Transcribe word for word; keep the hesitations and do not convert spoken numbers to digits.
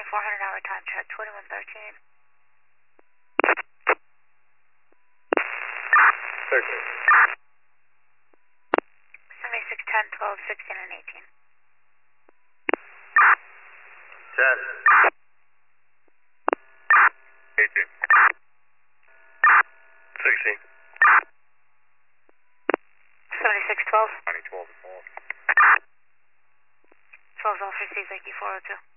four hundred hour time check, twenty-one thirteen. thirteen. seventy-six ten, twelve, sixteen, and eighteen. ten. eighteen. sixteen. seventy-six twelve. twenty, twelve, and four. twelve off receives A Q four oh two.